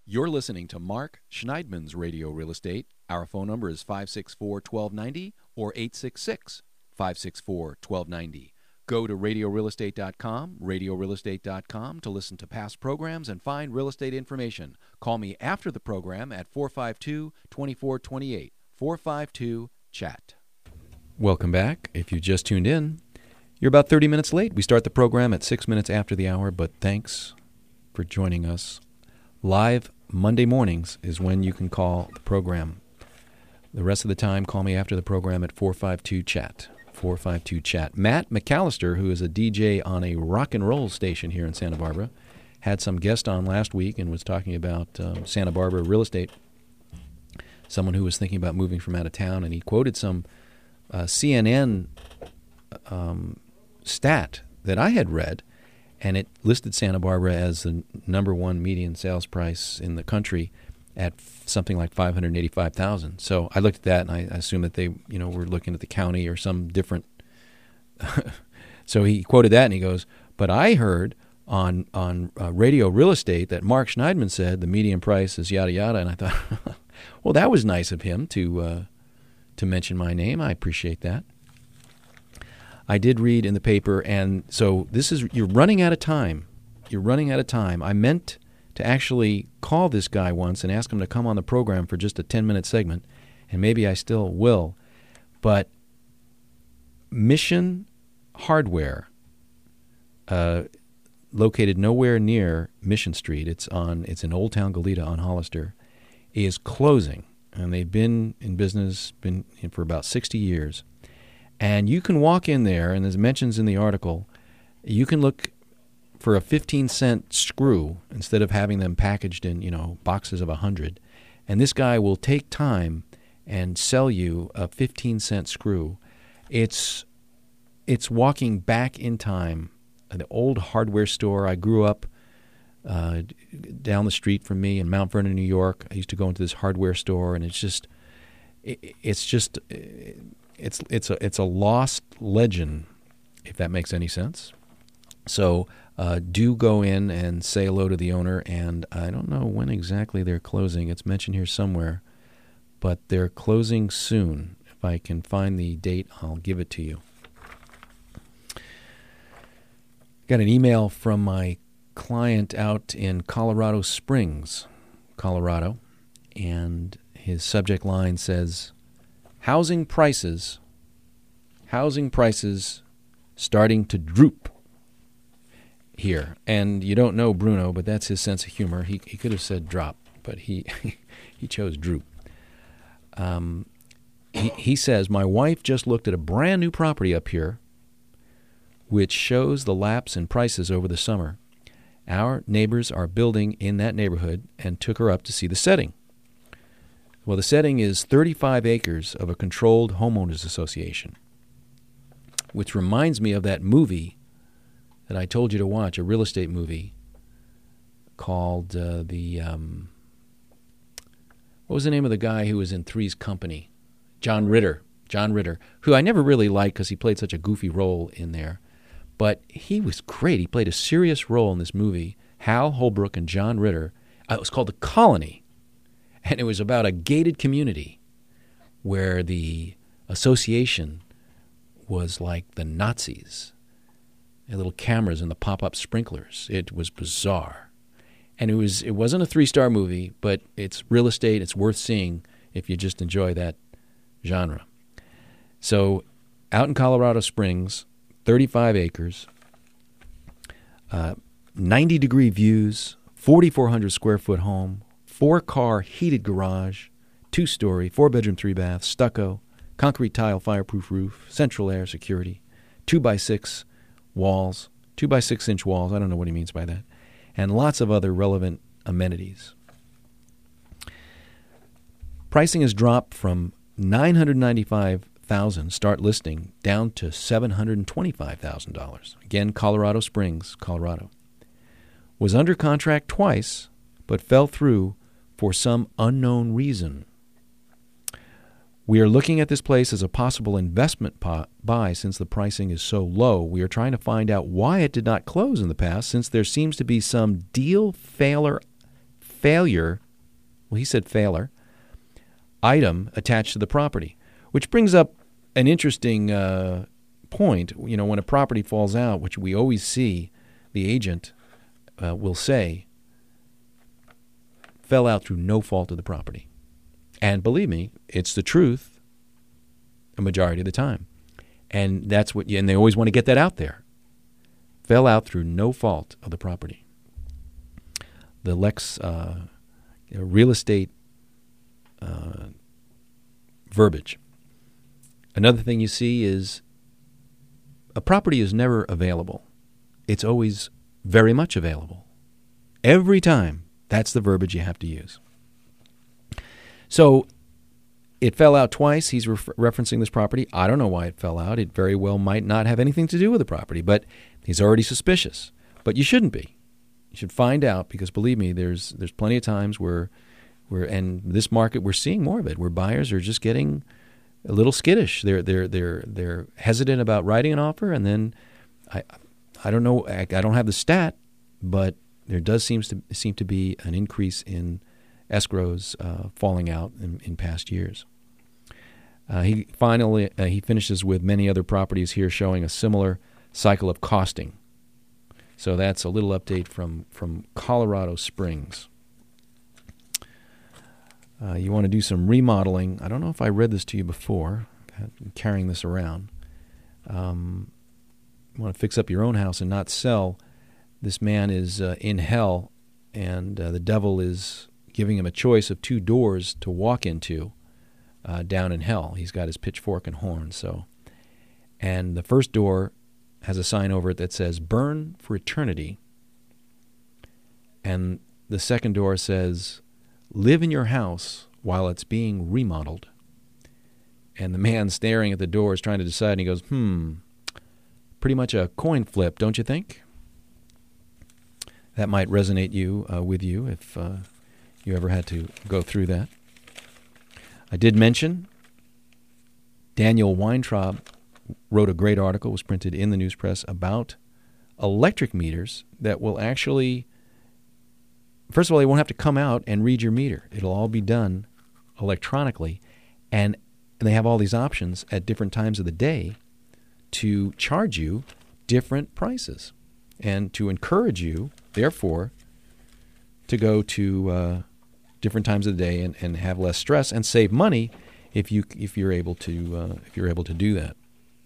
You're listening to Mark Schneidman's Radio Real Estate. Our phone number is 564-1290 or 866-564-1290. Go to radiorealestate.com, radiorealestate.com to listen to past programs and find real estate information. Call me after the program at 452-2428, 452-CHAT. Welcome back. If you just tuned in, you're about 30 minutes late. We start the program at 6 minutes after the hour, but thanks for joining us. Live Monday mornings is when you can call the program. The rest of the time, call me after the program at 452-CHAT. 452-CHAT. Matt McAllister, who is a DJ on a rock and roll station here in Santa Barbara, had some guest on last week and was talking about Santa Barbara real estate. Someone who was thinking about moving from out of town, and he quoted some CNN stat that I had read, and it listed Santa Barbara as the number one median sales price in the country at something like $585,000. So I looked at that, and I assumed that they, were looking at the county or some different. So he quoted that, and he goes, "But I heard on Radio Real Estate that Mark Schneidman said the median price is yada yada." And I thought, well, that was nice of him to mention my name. I appreciate that. I did read in the paper, and so you're running out of time. You're running out of time. I meant to actually call this guy once and ask him to come on the program for just a 10-minute segment, and maybe I still will. But Mission Hardware, located nowhere near Mission Street, it's in Old Town Goleta on Hollister, is closing, and they've been in business for about 60 years. And you can walk in there, and as mentions in the article, you can look for a 15-cent screw instead of having them packaged in, boxes of 100. And this guy will take time and sell you a 15-cent screw. It's walking back in time. The old hardware store. I grew up down the street from me in Mount Vernon, New York. I used to go into this hardware store, and it's a lost legend, if that makes any sense. So do go in and say hello to the owner, and I don't know when exactly they're closing. It's mentioned here somewhere, but they're closing soon. If I can find the date, I'll give it to you. Got an email from my client out in Colorado Springs, Colorado, and his subject line says, Housing prices starting to droop here. And you don't know Bruno, but that's his sense of humor. He could have said drop, but he chose droop. He says, my wife just looked at a brand new property up here, which shows the lapse in prices over the summer. Our neighbors are building in that neighborhood and took her up to see the setting. Well, the setting is 35 acres of a controlled homeowners association, which reminds me of that movie that I told you to watch, a real estate movie called what was the name of the guy who was in Three's Company? John Ritter, who I never really liked because he played such a goofy role in there. But he was great. He played a serious role in this movie, Hal Holbrook and John Ritter. It was called The Colony. And it was about a gated community where the association was like the Nazis. And little cameras and the pop-up sprinklers. It was bizarre. And it wasn't a 3-star movie, but it's real estate. It's worth seeing if you just enjoy that genre. So out in Colorado Springs, 35 acres, 90-degree views, 4,400 square foot home, 4-car heated garage, 2-story, 4-bedroom, 3-bath, stucco, concrete tile, fireproof roof, central air, security, 2x6 walls, 2x6-inch walls. I don't know what he means by that. And lots of other relevant amenities. Pricing has dropped from $995,000 start listing down to $725,000. Again, Colorado Springs, Colorado. Was under contract twice, but fell through for some unknown reason. We are looking at this place as a possible investment buy since the pricing is so low. We are trying to find out why it did not close in the past since there seems to be some deal failure failure, well, he said failure, item attached to the property, which brings up an interesting point. You know, when a property falls out, which we always see, the agent will say, fell out through no fault of the property. And believe me, it's the truth a majority of the time. And that's what, and they always want to get that out there. Fell out through no fault of the property. The Lex real estate verbiage. Another thing you see is a property is never available. It's always very much available. Every time, that's the verbiage you have to use. So it fell out twice. He's referencing this property. I don't know why it fell out. It very well might not have anything to do with the property, but he's already suspicious. But you shouldn't be. You should find out, because believe me, there's plenty of times where and this market, we're seeing more of it, where buyers are just getting a little skittish. They're hesitant about writing an offer, and then I don't know. I don't have the stat, but there does seem to be an increase in escrows falling out in past years. He finishes with many other properties here showing a similar cycle of costing. So that's a little update from Colorado Springs. You want to do some remodeling. I don't know if I read this to you before. I'm carrying this around. You want to fix up your own house and not sell. This man is in hell, and the devil is giving him a choice of 2 doors to walk into down in hell. He's got his pitchfork and horn. And the first door has a sign over it that says, "Burn for eternity." And the second door says, "Live in your house while it's being remodeled." And the man staring at the door is trying to decide, and he goes, pretty much a coin flip, don't you think? That might resonate with you if you ever had to go through that. I did mention Daniel Weintraub wrote a great article, was printed in the news press, about electric meters that will actually, first of all, they won't have to come out and read your meter. It'll all be done electronically, and they have all these options at different times of the day to charge you different prices and to encourage you, therefore, to go to different times of the day and have less stress and save money if you're able to do that.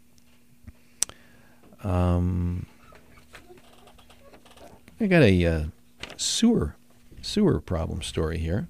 I got a sewer problem story here.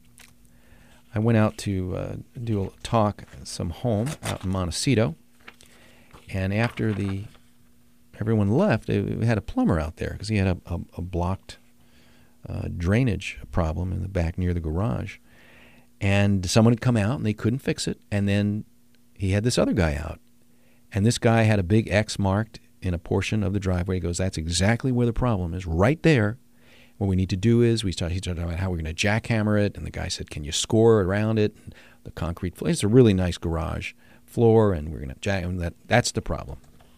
I went out to do a talk at some home out in Montecito, and after everyone left, we had a plumber out there because he had a blocked drainage problem in the back near the garage. And someone had come out and they couldn't fix it. And then he had this other guy out. And this guy had a big X marked in a portion of the driveway. He goes, "That's exactly where the problem is, right there. What we need to do is," he started talking about how we're going to jackhammer it. And the guy said, "Can you score around it?" And the concrete floor. It's a really nice garage floor, and we're going to jack that. That's the problem.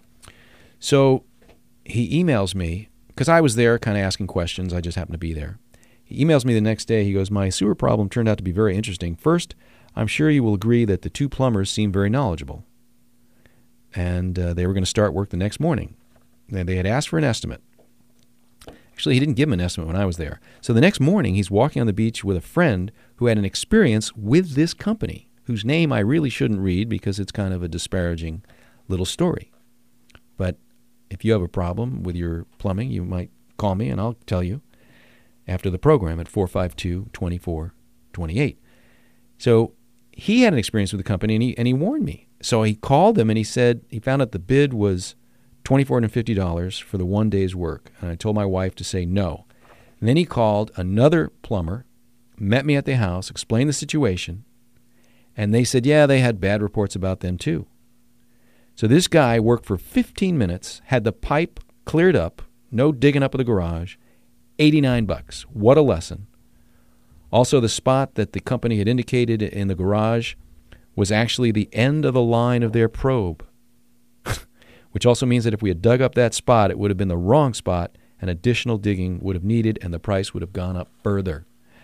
So he emails me, because I was there kind of asking questions. I just happened to be there. He emails me the next day. He goes, "My sewer problem turned out to be very interesting. First, I'm sure you will agree that the 2 plumbers seem very knowledgeable." And they were going to start work the next morning. They had asked for an estimate. Actually, he didn't give him an estimate when I was there. So the next morning, he's walking on the beach with a friend who had an experience with this company, whose name I really shouldn't read because it's kind of a disparaging little story. But if you have a problem with your plumbing, you might call me and I'll tell you after the program at 452-2428. So he had an experience with the company, and he warned me. So he called them and he said he found out the bid was $2,450 for the 1 day's work. And I told my wife to say no. And then he called another plumber, met me at the house, explained the situation, and they said, yeah, they had bad reports about them too. So this guy worked for 15 minutes, had the pipe cleared up, no digging up of the garage, $89. What a lesson. Also, the spot that the company had indicated in the garage was actually the end of the line of their probe, which also means that if we had dug up that spot, it would have been the wrong spot, and additional digging would have needed, and the price would have gone up further.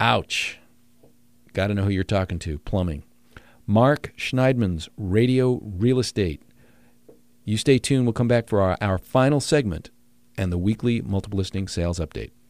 Ouch. Got to know who you're talking to. Plumbing. Mark Schneidman's Radio Real Estate. You stay tuned. We'll come back for our final segment and the weekly multiple listing sales update.